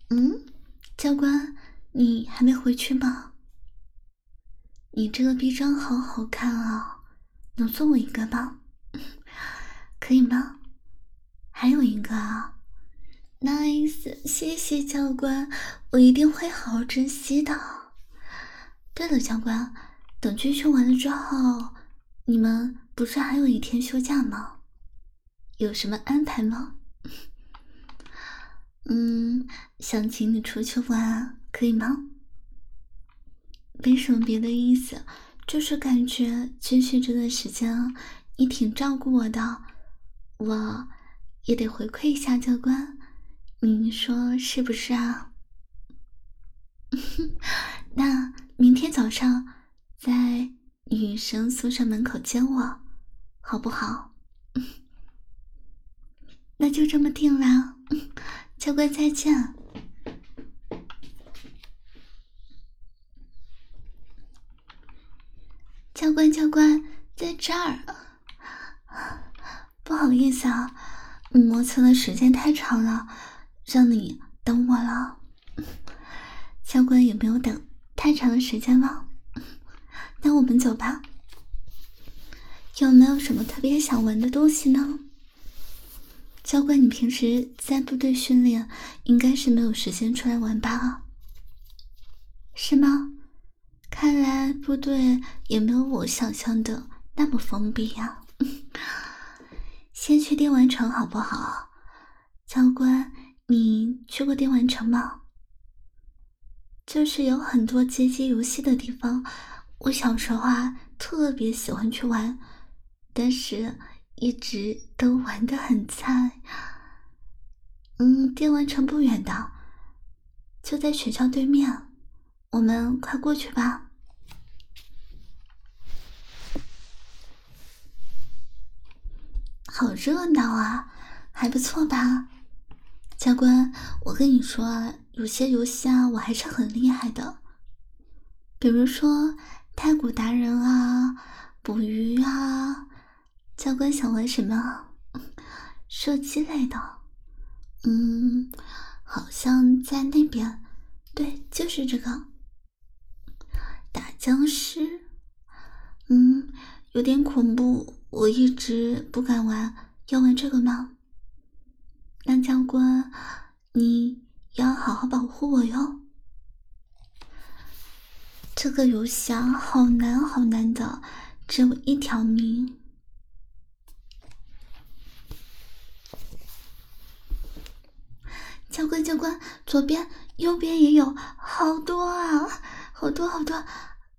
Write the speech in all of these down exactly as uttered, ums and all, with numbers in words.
嗯，教官，你还没回去吗？你这个臂章好好看啊，能送我一个吗？可以吗？还有一个啊，nice，谢谢教官，我一定会好好珍惜的。对了，教官，等军训完了之后，你们不是还有一天休假吗？有什么安排吗？嗯，想请你出去玩，可以吗？没什么别的意思，就是感觉军训这段时间啊你挺照顾我的，我也得回馈一下教官，你说是不是啊？那明天早上在女生宿舍门口接我，好不好？那就这么定了，教官再见。教官，教官，在这儿。不好意思啊，磨蹭的时间太长了，让你等我了。教官也没有等太长的时间了，那我们走吧。有没有什么特别想玩的东西呢？教官，你平时在部队训练，应该是没有时间出来玩吧？是吗？看来部队也没有我想象的那么封闭呀。先去电玩城好不好？教官，你去过电玩城吗？就是有很多街机游戏的地方，我小时候啊特别喜欢去玩，但是一直都玩得很菜。嗯，电玩城不远的，就在学校对面，我们快过去吧。好热闹啊，还不错吧？教官，我跟你说啊，有些游戏啊，我还是很厉害的，比如说太鼓达人啊，捕鱼啊。教官想玩什么？射击类的。嗯，好像在那边。对，就是这个。打僵尸。嗯，有点恐怖，我一直不敢玩。要玩这个吗？那教官，你要好好保护我哟。这个游戏啊，好难好难的，只有一条命。教官，教官，左边、右边也有，好多啊，好多好多啊！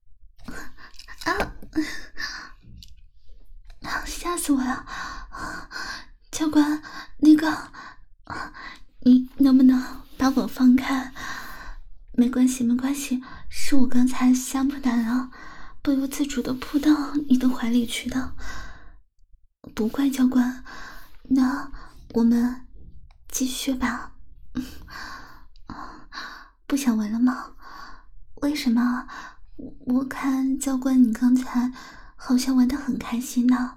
吓死我了！教官，那个，你能不能把我放开？没关系，没关系，是我刚才瞎扑胆了，不由自主的扑到你的怀里去的。不怪教官，那我们继续吧。不想玩了吗？为什么？我看教官你刚才好像玩得很开心呢。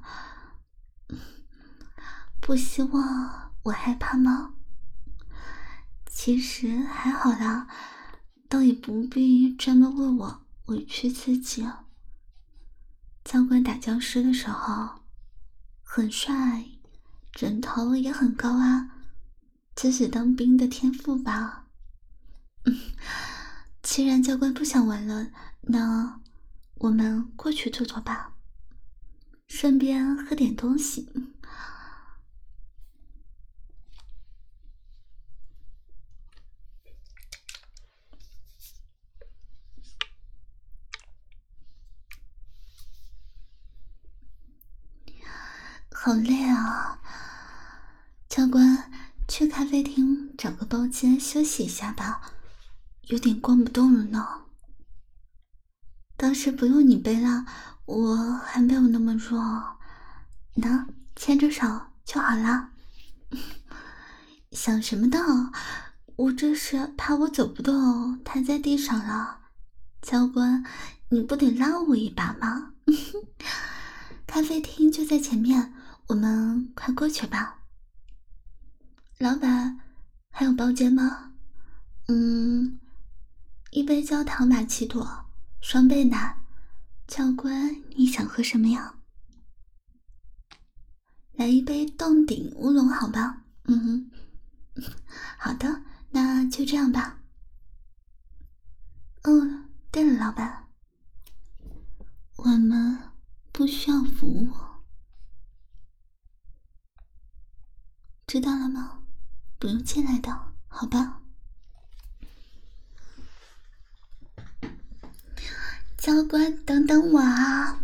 不希望我害怕吗？其实还好啦，倒也不必专门为我委屈自己。教官打僵尸的时候很帅，人头也很高啊，这是当兵的天赋吧。既然教官不想玩了，那我们过去坐坐吧，顺便喝点东西。好累啊，教官，去咖啡厅找个包间休息一下吧，有点逛不动了呢。倒是不用你背了，我还没有那么弱，那牵着手就好了。想什么呢？我这是怕我走不动，瘫在地上了。教官，你不得拉我一把吗？咖啡厅就在前面，我们快过去吧。老板，还有包间吗？ 嗯，一杯焦糖玛奇朵，双倍奶。教官，你想喝什么呀？来一杯洞顶乌龙，好吧？嗯哼，好的，那就这样吧。哦，对了，老板，我们不需要服务，知道了吗？不用进来的，好吧？教官，等等我啊！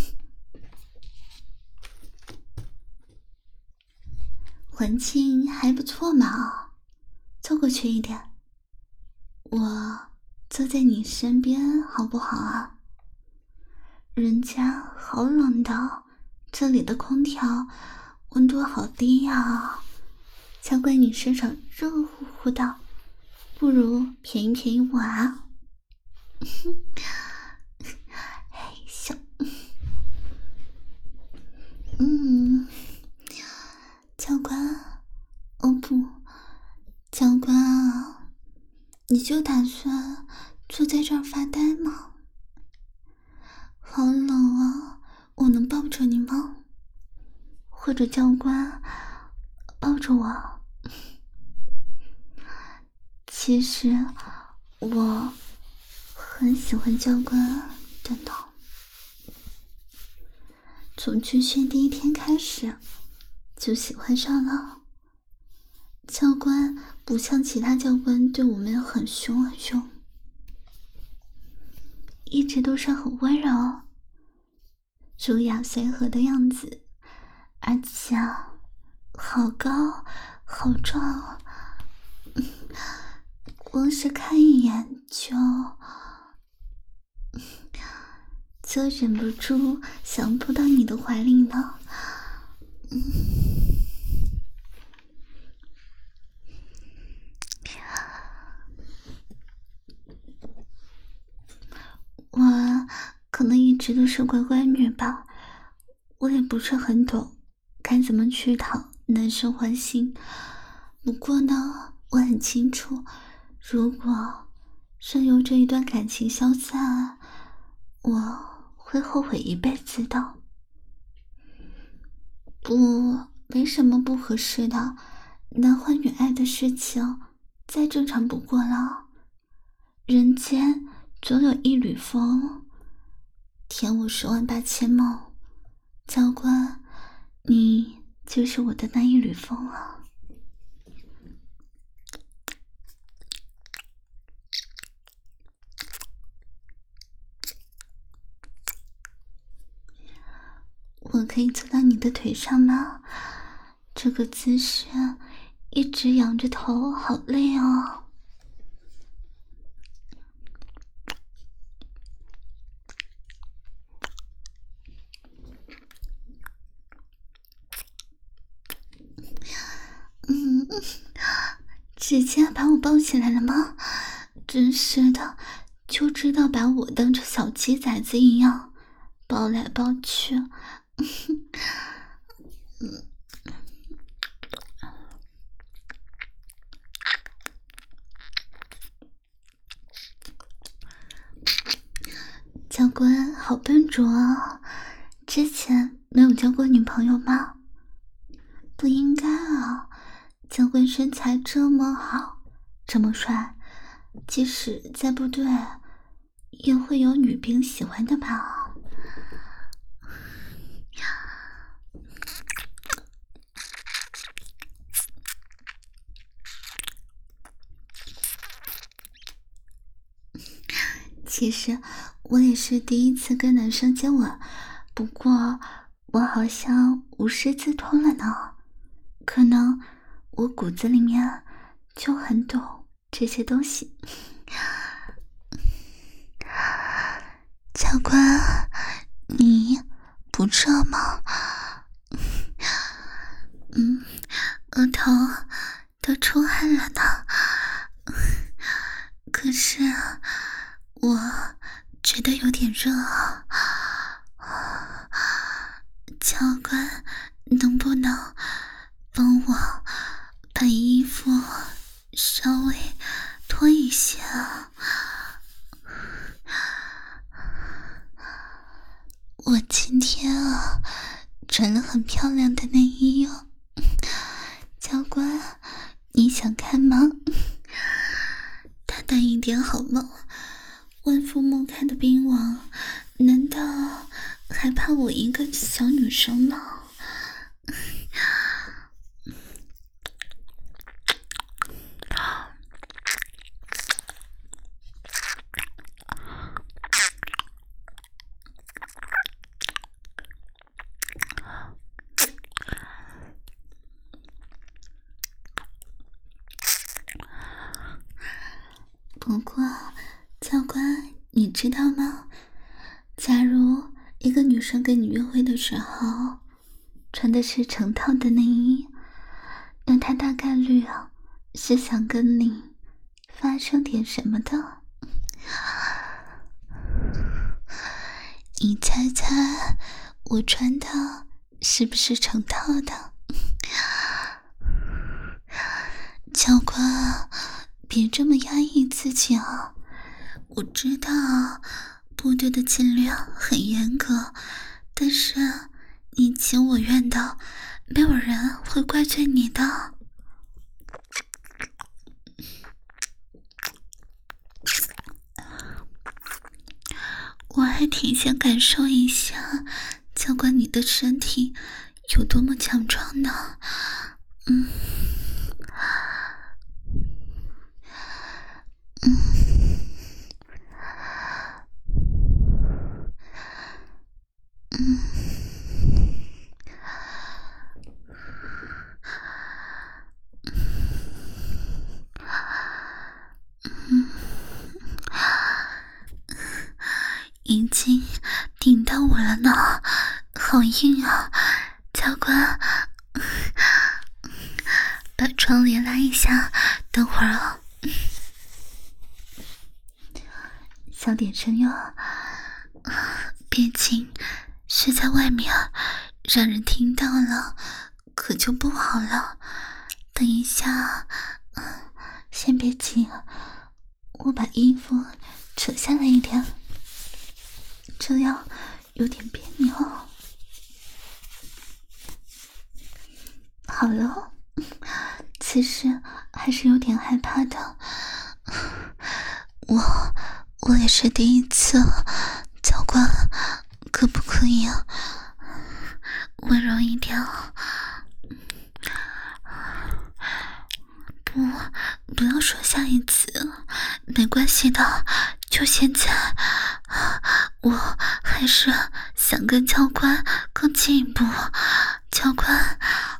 环境还不错嘛，凑过去一点，我坐在你身边好不好啊？人家好冷的，这里的空调温度好低呀，教官你身上热乎乎的，不如便宜便宜我啊！嘿咻，嗯，教官，哦不，教官啊，你就打算坐在这儿发呆吗？好冷啊，我能抱着你吗？或者教官抱着我？其实我很喜欢教官的呢，从军训第一天开始就喜欢上了。教官不像其他教官对我们很凶很凶，一直都是很温柔、儒雅随和的样子，而且好高好壮，光是看一眼就就忍不住想扑到你的怀里呢。嗯，我可能一直都是乖乖女吧，我也不是很懂该怎么去讨男生欢心。不过呢，我很清楚，如果任由这一段感情消散，我会后悔一辈子的。不，没什么不合适的，男欢女爱的事情再正常不过了。人间总有一缕风，填我十万八千梦。教官，你就是我的那一缕风啊。我可以坐到你的腿上吗？这个姿势一直仰着头好累哦。嗯，直接把我抱起来了吗？真是的，就知道把我当成小鸡崽子一样抱来抱去。嗯，教官好笨拙啊，之前没有交过女朋友吗？不应该啊，教官身材这么好，这么帅，即使在部队也会有女兵喜欢的吧。其实我也是第一次跟男生接吻，不过我好像无师自通了呢，可能我骨子里面就很懂这些东西。教官，你不热吗？嗯，额头都出汗了呢。可是我觉得有点热啊。教官，能不能帮我把衣服稍微脱脱一下。我今天啊，穿了很漂亮的内衣哦，教官，你想看吗？大胆一点好吗？万夫莫开的兵王，难道还怕我一个小女生吗？不过，教官，你知道吗？假如一个女生跟你约会的时候穿的是成套的内衣，那她大概率啊是想跟你发生点什么的。你猜猜，我穿的是不是成套的？教官，别这么压抑自己啊！我知道部队的纪律很严格，但是你情我愿的，没有人会怪罪你的。我还挺想感受一下教官你的身体有多么强壮呢。嗯嗯嗯嗯，已经顶到我了呢，好硬啊！教官，把窗帘拉一下，等会儿啊。小点声哟，毕竟是在外面，让人听到了可就不好了。等一下，先别急，我把衣服扯下来一点，这样有点别扭。好了，其实还是有点害怕的，我我也是第一次，教官，可不可以啊？温柔一点啊！不，不要说下一次，没关系的，就现在。我还是想跟教官更进一步，教官。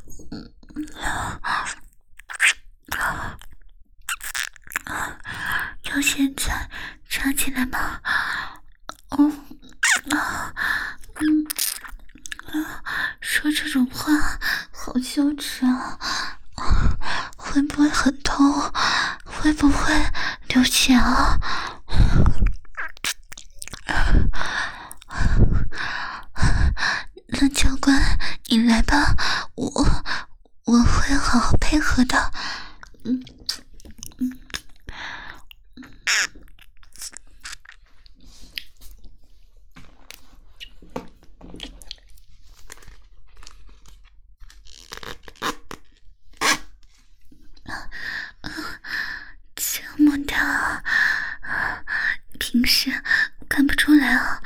要现在抓起来吗？哦，啊，嗯，啊，说这种话好羞耻啊！会不会很痛？会不会流血啊？那教官，你来吧，我我会好好配合的。嗯嗯。这么大，平时看不出来啊。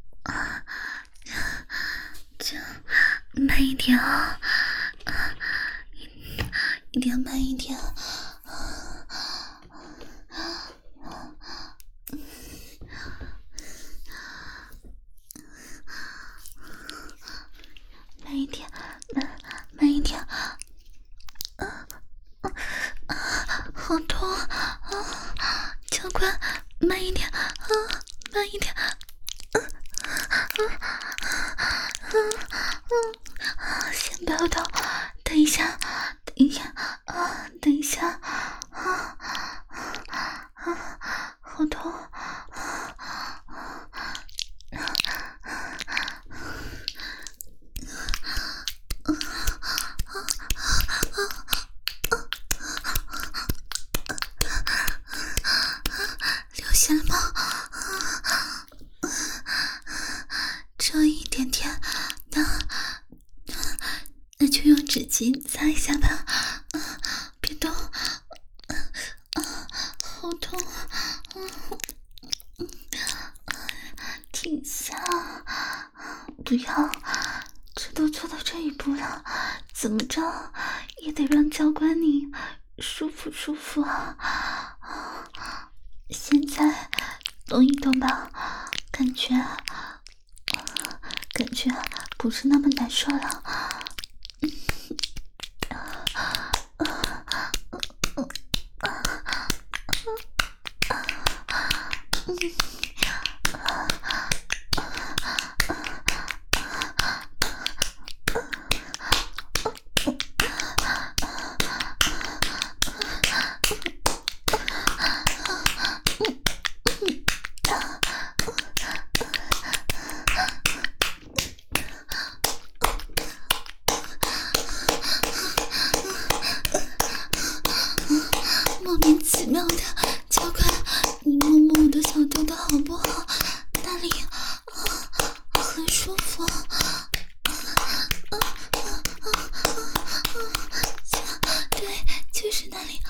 这慢一点啊，一定要慢一点。慢一点，慢慢一点。啊啊，好痛啊！教官，慢一点啊，慢一点。啊啊啊啊！先不要动，等一下，等一下啊，等一下啊啊！好痛啊！ 些了吗？只有一点点，那那就用纸巾擦一下吧。别动，好痛！停下！不要，这都做到这一步了，怎么着也得让教官你舒服舒服啊！现在动一动吧，感觉感觉不是那么难受了。莫名其妙的，教官，你摸摸我的小豆豆好不好？那里、啊、很舒服。对，就是那里。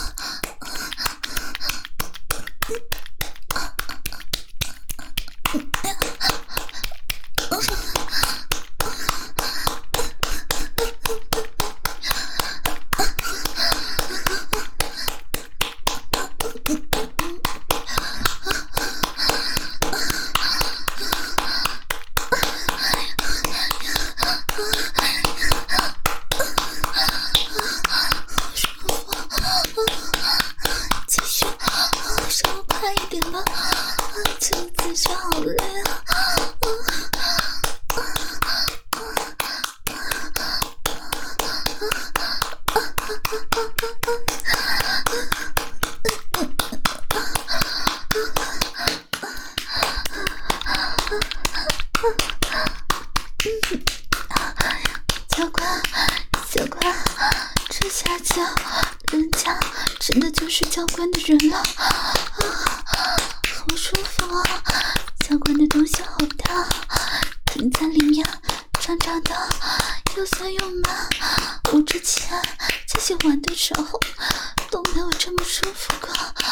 教官，教官，这下子人家真的就是教官的人了，啊，好舒服啊！教官的东西好大，停在里面，长长的，又酸又满。我之前在洗玩的时候都没有这么舒服过。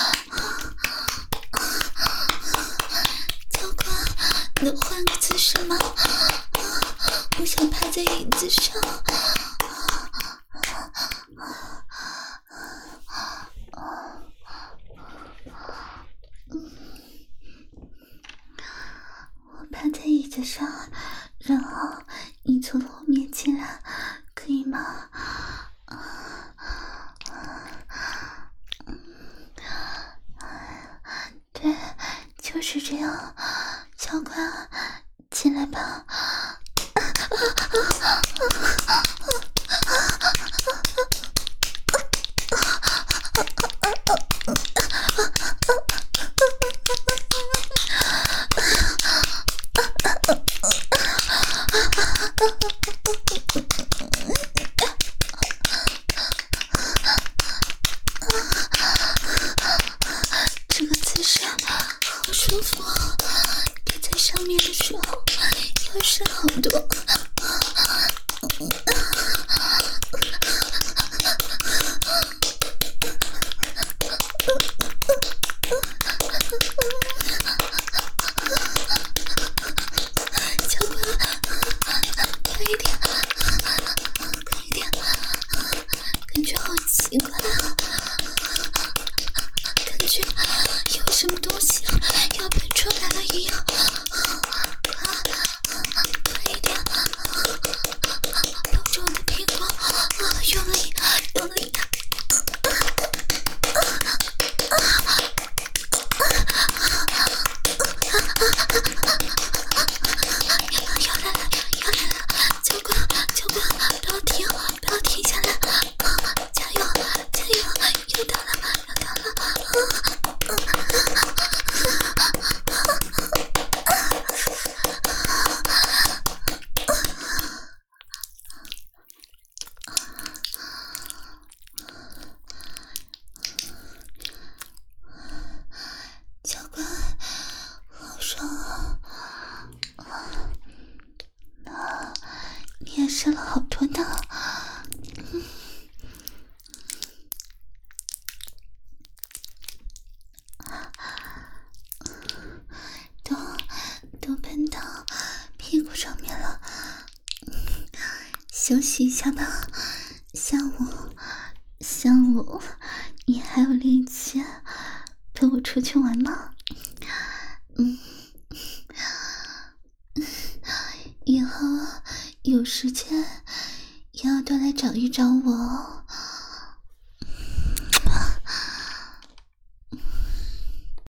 教官，能换个姿势吗？我想趴在椅子上。我趴在椅子上，然后你从后面进来，可以吗？对，就是这样。教官，进来吧。这个姿势好舒服啊！盖在上面的时候腰身好多。教官，快一点，快一点，感觉好奇怪啊！感觉有什么东西要喷出来了一样。快一点，抱住我的屁股，用力，用力。要来了，要来了！教官，教官，不要停，不要停下来！加油，加油！又到了，又到了！ 休息一下吧。下午，下午你还有力气陪我出去玩吗？嗯，以后有时间也要多来找一找我，